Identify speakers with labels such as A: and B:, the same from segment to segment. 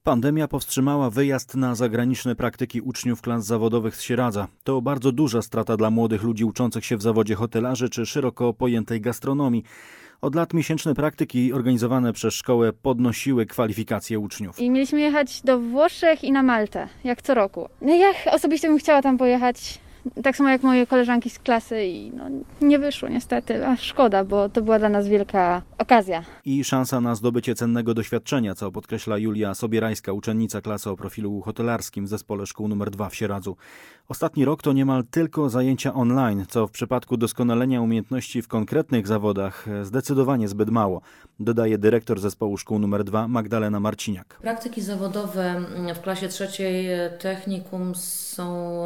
A: Pandemia powstrzymała wyjazd na zagraniczne praktyki uczniów klas zawodowych z Sieradza. To bardzo duża strata dla młodych ludzi uczących się w zawodzie hotelarzy czy szeroko pojętej gastronomii. Od lat miesięczne praktyki organizowane przez szkołę podnosiły kwalifikacje uczniów.
B: I mieliśmy jechać do Włoszech i na Maltę, jak co roku. Ja osobiście bym chciała tam pojechać, tak samo jak moje koleżanki z klasy i nie wyszło niestety, a szkoda, bo to była dla nas wielka okazja.
A: I szansa na zdobycie cennego doświadczenia, co podkreśla Julia Sobierajska, uczennica klasy o profilu hotelarskim w zespole szkół nr 2 w Sieradzu. Ostatni rok to niemal tylko zajęcia online, co w przypadku doskonalenia umiejętności w konkretnych zawodach zdecydowanie zbyt mało, dodaje dyrektor zespołu szkół nr 2 Magdalena Marciniak.
C: Praktyki zawodowe w klasie trzeciej technikum są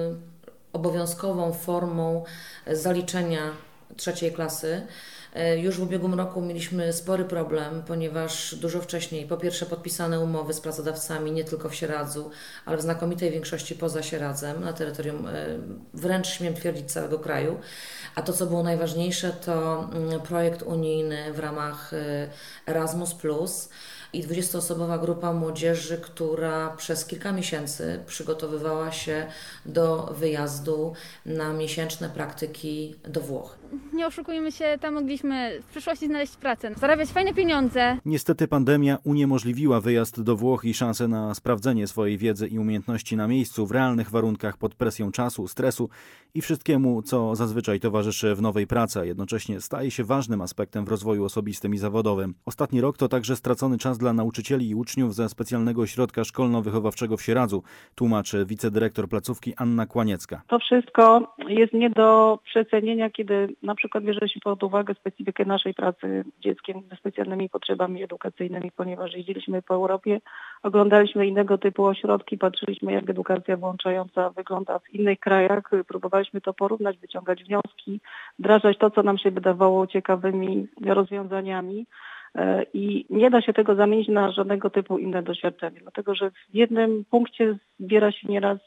C: obowiązkową formą zaliczenia trzeciej klasy. Już w ubiegłym roku mieliśmy spory problem, ponieważ dużo wcześniej, po pierwsze, podpisane umowy z pracodawcami nie tylko w Sieradzu, ale w znakomitej większości poza Sieradzem, na terytorium wręcz śmiem twierdzić całego kraju. A to, co było najważniejsze, to projekt unijny w ramach Erasmus+ i 20-osobowa grupa młodzieży, która przez kilka miesięcy przygotowywała się do wyjazdu na miesięczne praktyki do Włoch.
B: Nie oszukujmy się, tam mogliśmy w przyszłości znaleźć pracę, zarabiać fajne pieniądze.
A: Niestety pandemia uniemożliwiła wyjazd do Włoch i szansę na sprawdzenie swojej wiedzy i umiejętności na miejscu, w realnych warunkach, pod presją czasu, stresu i wszystkiemu, co zazwyczaj towarzyszy w nowej pracy, a jednocześnie staje się ważnym aspektem w rozwoju osobistym i zawodowym. Ostatni rok to także stracony czas dla nauczycieli i uczniów ze specjalnego ośrodka szkolno-wychowawczego w Sieradzu, tłumaczy wicedyrektor placówki Anna Kłaniecka.
D: To wszystko jest nie do przecenienia, kiedy na przykład bierze się pod uwagę specyfikę naszej pracy z dzieckiem ze specjalnymi potrzebami edukacyjnymi, ponieważ jeździliśmy po Europie, oglądaliśmy innego typu ośrodki, patrzyliśmy, jak edukacja włączająca wygląda w innych krajach, próbowaliśmy to porównać, wyciągać wnioski, wdrażać to, co nam się wydawało ciekawymi rozwiązaniami. I nie da się tego zamienić na żadnego typu inne doświadczenie, dlatego że w jednym punkcie zbiera się nieraz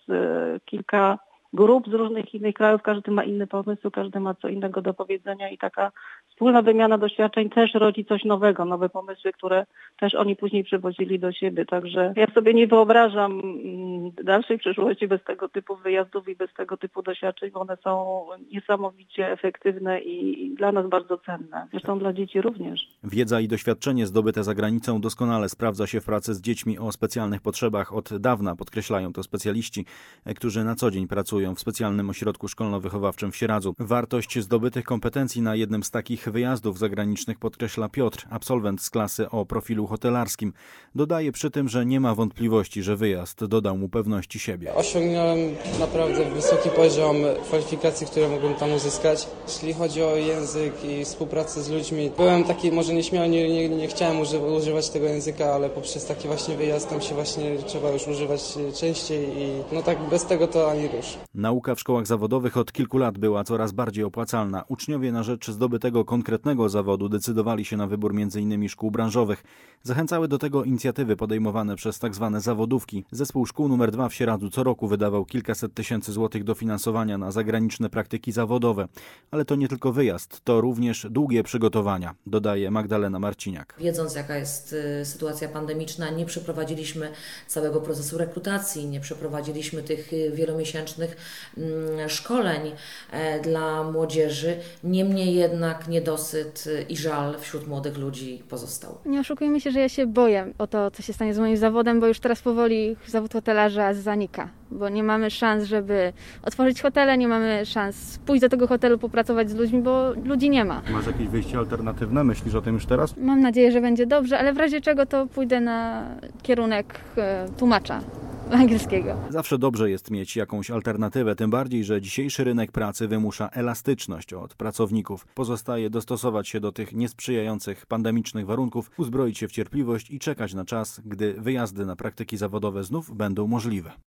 D: kilka grup z różnych innych krajów, każdy ma inny pomysł, każdy ma co innego do powiedzenia i taka wspólna wymiana doświadczeń też rodzi coś nowego, nowe pomysły, które też oni później przywozili do siebie. Także ja sobie nie wyobrażam dalszej przyszłości bez tego typu wyjazdów i bez tego typu doświadczeń, bo one są niesamowicie efektywne i dla nas bardzo cenne. Zresztą dla dzieci również.
A: Wiedza i doświadczenie zdobyte za granicą doskonale sprawdza się w pracy z dziećmi o specjalnych potrzebach od dawna, podkreślają to specjaliści, którzy na co dzień pracują w specjalnym ośrodku szkolno-wychowawczym w Sieradzu. Wartość zdobytych kompetencji na jednym z takich wyjazdów zagranicznych podkreśla Piotr, absolwent z klasy o profilu hotelarskim. Dodaje przy tym, że nie ma wątpliwości, że wyjazd dodał mu pewności siebie.
E: Osiągnąłem naprawdę wysoki poziom kwalifikacji, które mogłem tam uzyskać. Jeśli chodzi o język i współpracę z ludźmi, byłem taki może nieśmiały, nie chciałem używać tego języka, ale poprzez taki właśnie wyjazd tam się właśnie trzeba już używać częściej i tak bez tego to ani rusz.
A: Nauka w szkołach zawodowych od kilku lat była coraz bardziej opłacalna. Uczniowie na rzecz zdobytego konkretnego zawodu decydowali się na wybór m.in. szkół branżowych. Zachęcały do tego inicjatywy podejmowane przez tzw. zawodówki. Zespół szkół nr 2 w Sieradzu co roku wydawał kilkaset tysięcy złotych dofinansowania na zagraniczne praktyki zawodowe. Ale to nie tylko wyjazd, to również długie przygotowania, dodaje Magdalena Marciniak.
C: Wiedząc, jaka jest sytuacja pandemiczna, nie przeprowadziliśmy całego procesu rekrutacji, nie przeprowadziliśmy tych wielomiesięcznych szkoleń dla młodzieży. Niemniej jednak niedosyt i żal wśród młodych ludzi pozostał.
B: Nie oszukujmy się, że ja się boję o to, co się stanie z moim zawodem, bo już teraz powoli zawód hotelarza zanika, bo nie mamy szans, żeby otworzyć hotele, nie mamy szans pójść do tego hotelu, popracować z ludźmi, bo ludzi nie ma.
A: Masz jakieś wyjście alternatywne? Myślisz o tym już teraz?
B: Mam nadzieję, że będzie dobrze, ale w razie czego to pójdę na kierunek tłumacza angielskiego.
A: Zawsze dobrze jest mieć jakąś alternatywę, tym bardziej, że dzisiejszy rynek pracy wymusza elastyczność od pracowników. Pozostaje dostosować się do tych niesprzyjających pandemicznych warunków, uzbroić się w cierpliwość i czekać na czas, gdy wyjazdy na praktyki zawodowe znów będą możliwe.